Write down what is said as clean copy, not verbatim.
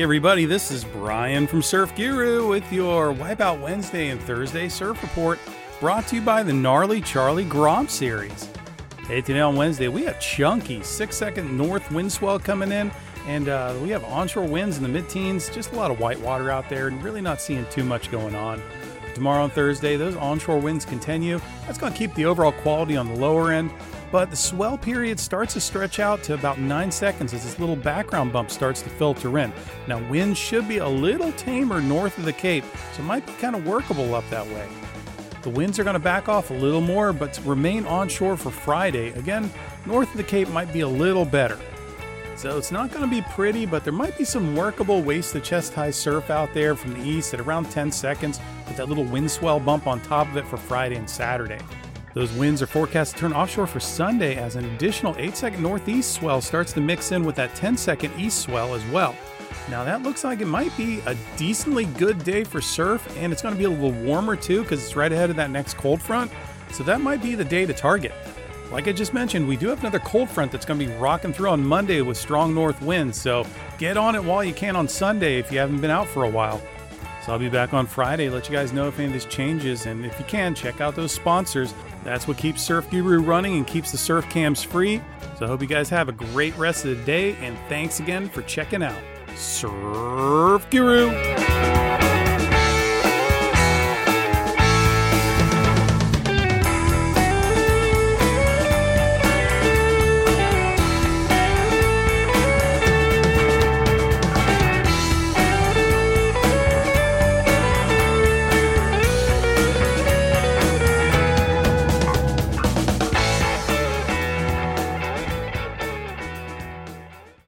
everybody, this is Brian from Surf Guru with your Wipeout Wednesday and Thursday surf report, brought to you by the Gnarly Charlie Grom series. Hey, today on Wednesday, we have chunky 6-second north wind swell coming in, and we have onshore winds in the mid-teens, just a lot of white water out there, and really not seeing too much going on. Tomorrow on Thursday, those onshore winds continue. That's going to keep the overall quality on the lower end, but the swell period starts to stretch out to about 9 seconds as this little background bump starts to filter in. Now, winds should be a little tamer north of the Cape, so it might be kind of workable up that way. The winds are going to back off a little more, but to remain onshore for Friday, again, north of the Cape might be a little better. So it's not going to be pretty, but there might be some workable waist-to-chest high surf out there from the east at around 10 seconds with that little wind swell bump on top of it for Friday and Saturday. Those winds are forecast to turn offshore for Sunday as an additional 8-second northeast swell starts to mix in with that 10-second east swell as well. Now that looks like it might be a decently good day for surf, and it's going to be a little warmer too because it's right ahead of that next cold front, so that might be the day to target. Like I just mentioned, we do have another cold front that's going to be rocking through on Monday with strong north winds, so get on it while you can on Sunday if you haven't been out for a while. So I'll be back on Friday, let you guys know if any of this changes, and if you can, check out those sponsors. That's what keeps Surf Guru running and keeps the surf cams free. So I hope you guys have a great rest of the day, and thanks again for checking out Surf Guru.